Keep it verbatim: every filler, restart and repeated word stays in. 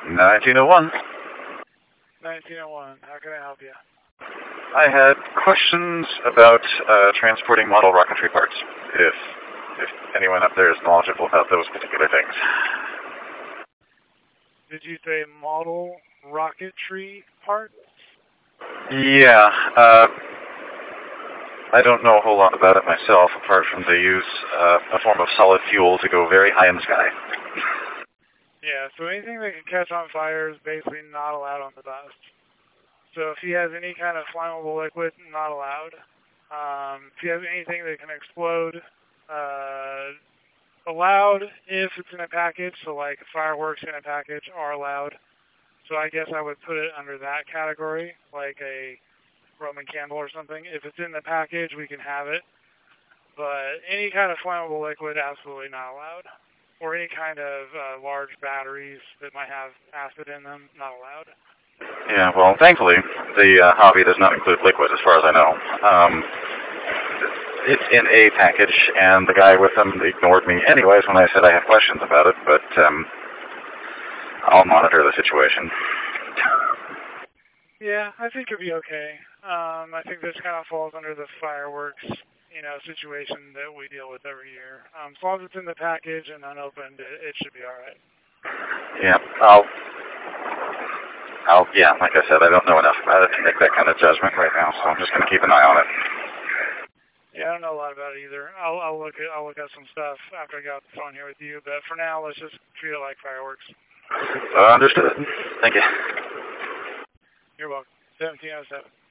nineteen oh one. nineteen oh one. How can I help you? I had questions about uh, transporting model rocketry parts, if if anyone up there is knowledgeable about those particular things. Did you say model rocketry parts? Yeah, uh, I don't know a whole lot about it myself, apart from they use uh, a form of solid fuel to go very high in the sky. Yeah, so anything that can catch on fire is basically not allowed on the bus. So if he has any kind of flammable liquid, not allowed. Um, if he has anything that can explode, uh, allowed if it's in a package, so like fireworks in a package are allowed. So I guess I would put it under that category, like a Roman candle or something. If it's in the package, we can have it. But any kind of flammable liquid, absolutely not allowed. Or any kind of uh, large batteries that might have acid in them, not allowed. Yeah, well, thankfully, the uh, hobby does not include liquid, as far as I know. Um, it's in a package, and the guy with them ignored me anyways when I said I had questions about it, but um, I'll monitor the situation. Yeah, I think it'll be okay. Um, I think this kind of falls under the fireworks, you know, situation that we deal with every year. Um, as long as it's in the package and unopened, it, it should be all right. Yeah, I'll, I'll, yeah, like I said, I don't know enough about it to make that kind of judgment right now, so I'm just going to keep an eye on it. Yeah, I don't know a lot about it either. I'll, I'll look at, I'll look at some stuff after I get off the phone here with you, but for now, let's just treat it like fireworks. Uh, understood. Thank you. You're welcome. seventeen oh seven.